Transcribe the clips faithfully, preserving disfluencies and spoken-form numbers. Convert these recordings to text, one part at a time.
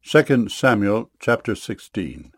Second Samuel chapter sixteen.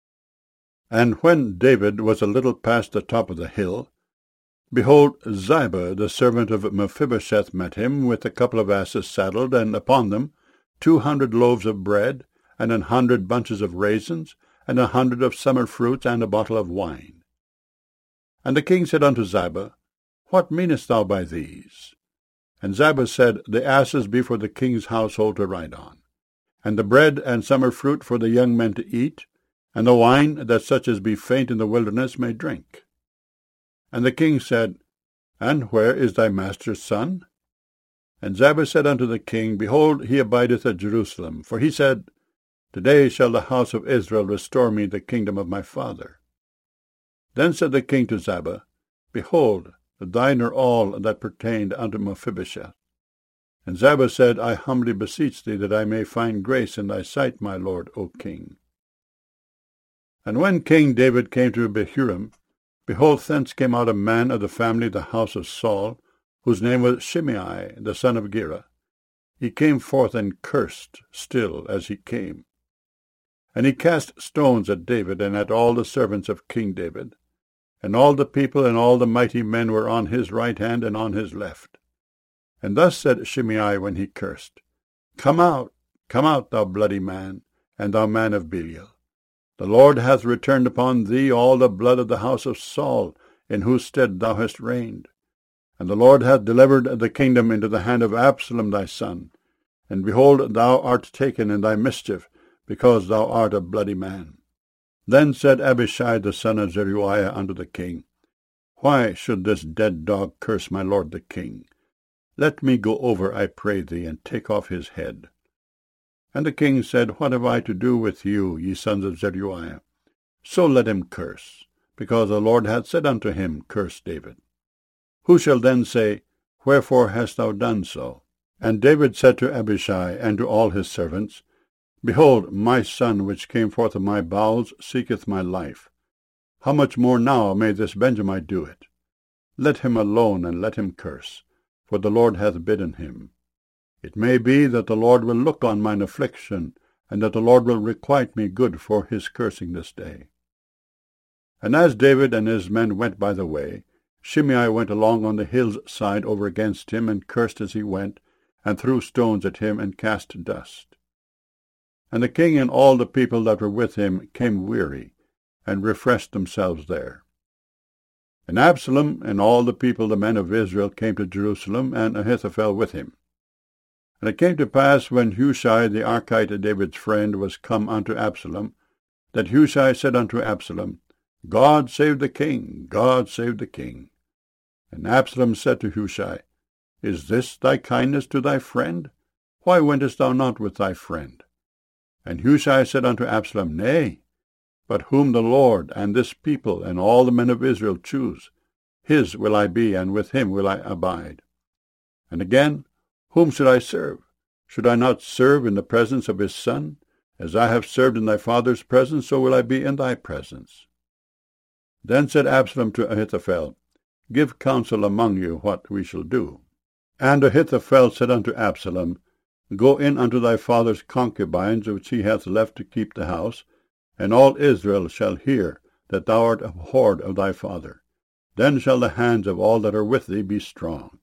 And when David was a little past the top of the hill, behold, Ziba the servant of Mephibosheth met him, with a couple of asses saddled, and upon them two hundred loaves of bread, and an hundred bunches of raisins, and a hundred of summer fruits, and a bottle of wine. And the king said unto Ziba, What meanest thou by these? And Ziba said, The asses be for the king's household to ride on, and the bread and summer fruit for the young men to eat, and the wine, that such as be faint in the wilderness may drink. And the king said, And where is thy master's son? And Ziba said unto the king, Behold, he abideth at Jerusalem. For he said, Today shall the house of Israel restore me the kingdom of my father. Then said the king to Ziba, Behold, thine are all that pertained unto Mephibosheth. And Ziba said, I humbly beseech thee that I may find grace in thy sight, my lord, O king. And when King David came to Bahurim, behold, thence came out a man of the family of the house of Saul, whose name was Shimei, the son of Gera. He came forth and cursed still as he came. And he cast stones at David and at all the servants of King David. And all the people and all the mighty men were on his right hand and on his left. And thus said Shimei when he cursed, Come out, come out, thou bloody man, and thou man of Belial. The Lord hath returned upon thee all the blood of the house of Saul, in whose stead thou hast reigned. And the Lord hath delivered the kingdom into the hand of Absalom thy son. And behold, thou art taken in thy mischief, because thou art a bloody man. Then said Abishai the son of Zeruiah unto the king, Why should this dead dog curse my lord the king? Let me go over, I pray thee, and take off his head. And the king said, What have I to do with you, ye sons of Zeruiah? So let him curse, because the Lord hath said unto him, Curse David. Who shall then say, Wherefore hast thou done so? And David said to Abishai and to all his servants, Behold, my son which came forth of my bowels seeketh my life. How much more now may this Benjamite do it? Let him alone, and let him curse, for the Lord hath bidden him. It may be that the Lord will look on mine affliction, and that the Lord will requite me good for his cursing this day. And as David and his men went by the way, Shimei went along on the hill's side over against him, and cursed as he went, and threw stones at him, and cast dust. And the king and all the people that were with him came weary, and refreshed themselves there. And Absalom and all the people, the men of Israel, came to Jerusalem, and Ahithophel with him. And it came to pass, when Hushai the Archite, David's friend, was come unto Absalom, that Hushai said unto Absalom, God save the king, God save the king. And Absalom said to Hushai, Is this thy kindness to thy friend? Why wentest thou not with thy friend? And Hushai said unto Absalom, Nay, but whom the Lord and this people and all the men of Israel choose, his will I be, and with him will I abide. And again, whom should I serve? Should I not serve in the presence of his son? As I have served in thy father's presence, so will I be in thy presence. Then said Absalom to Ahithophel, Give counsel among you what we shall do. And Ahithophel said unto Absalom, Go in unto thy father's concubines, which he hath left to keep the house, and all Israel shall hear that thou art abhorred of thy father. Then shall the hands of all that are with thee be strong.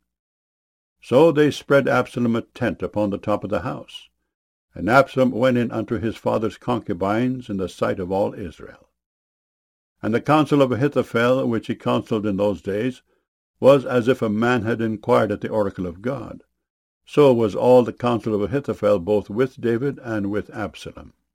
So they spread Absalom a tent upon the top of the house. And Absalom went in unto his father's concubines in the sight of all Israel. And the counsel of Ahithophel, which he counselled in those days, was as if a man had inquired at the oracle of God. So was all the counsel of Ahithophel both with David and with Absalom.